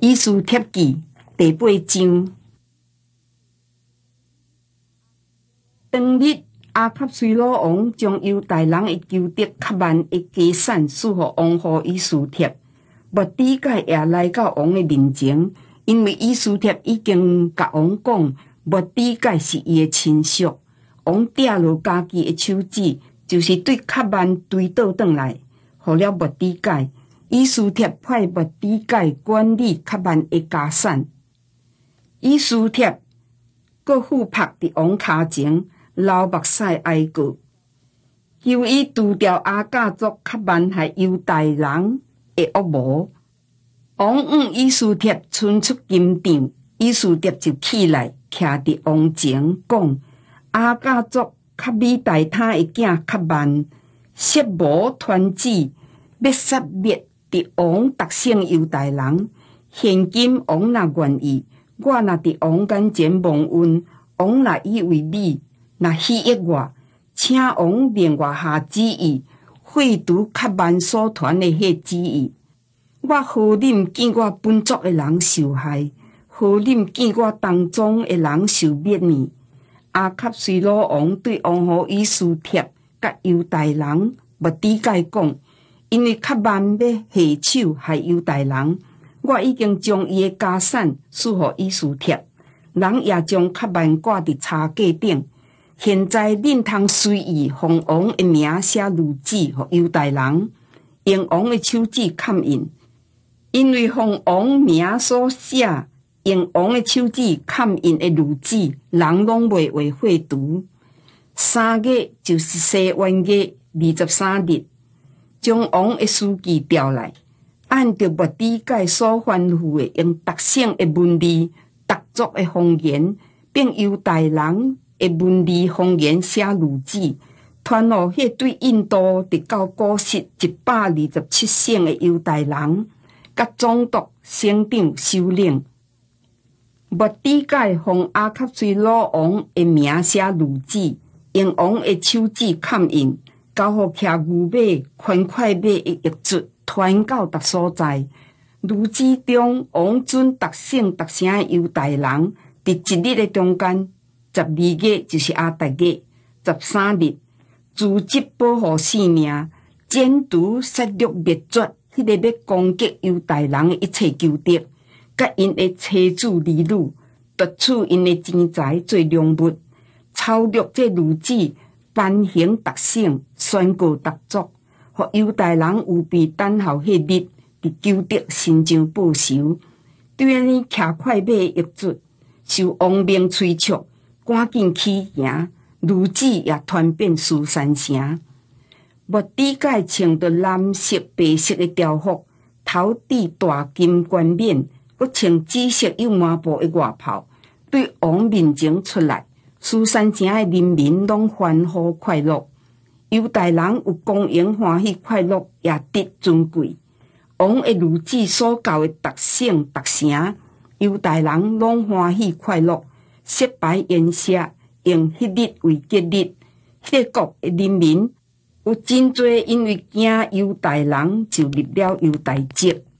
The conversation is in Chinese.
以斯帖記第8章。當日，亞甲隨魯王將猶大人的仇敵較萬的家產賜予王后以斯帖。末底改也來到王的面前，因為以斯帖已經甲王講，末底改是伊的親屬。王抓落家己的手指，就是對較萬追倒轉來，予了末底改。以斯帖派末底改管理較萬的家產。以斯帖閣俯伏佇王腳前，流目屎哀告，求伊除掉亞甲族較萬害猶大人的惡魔。王以斯帖伸出金杖，以斯帖就起來，徛佇王前，講：亞甲族較米大他的囝較萬，設謀團旨，要殺滅佇王特省猶大人。現今王若願意，我若佇王眼前蒙恩，王若以為美，若喜悅我，請王令我下旨意，廢除較萬所傳的迄旨意。我何忍見我本族的人受害？何忍見我當中的人受滅呢？亞甲隨魯王對王后以斯帖甲猶大人末底改講：因為較萬要下手害猶大人，我已經將伊的家產賜予以斯帖，人也將較萬掛佇叉架頂。現在恁通隨意奉王的名寫諭旨予猶大人，用王的手指蓋印。因為奉王名所寫、用王的手指蓋印的諭旨，人攏袂為廢除。3月就是西元月23日，將王的書記調來，按照末底改所吩咐的，用特省的文字、特族的方言，並猶大人的文字方言寫諭旨，傳予迄對印度直到古實127省的猶大人。甲總督、省長、首領，末底改奉亞甲隨魯王的名寫諭旨，用王的手指蓋印，交予騎牛馬、寬快馬的驛卒，傳到逐所在。諭旨中，王准特省特省的猶大人，佇一日的中間，12月就是亞達月13日，自執保護性命，剪除殺戮滅絕。迄個要攻擊猶大人的一切仇敵，甲因的妻子兒女，奪取因的錢財做良物，抄錄這諭旨，頒行特省，宣告特族，互猶大人有備等候迄日，佇仇敵身上報仇。對呢騎快馬的驛卒，受王命催促，趕緊起行，諭旨也傳遍書珊城。末底改穿着藍色、白色的朝服，頭戴大金冠冕，佮穿紫色有麻布的外袍，對王面前出來。書珊城的人民攏歡呼快樂，猶大人有光榮歡喜快樂，也得尊貴。王的諭旨所教的特省特城，猶大人攏歡喜快樂，設擺筵席，用迄日為節日。迄個國的人民有真濟因為驚猶大人，就立了猶大節。